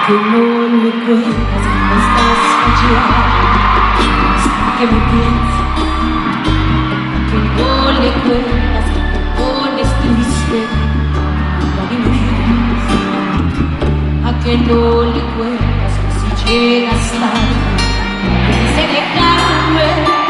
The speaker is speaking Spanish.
que no le cuentas cómo estás fallando, hasta que me piensas, que no le cuentas que te pones triste, a que no le cuentas que si llegas tarde, que dice dejarme.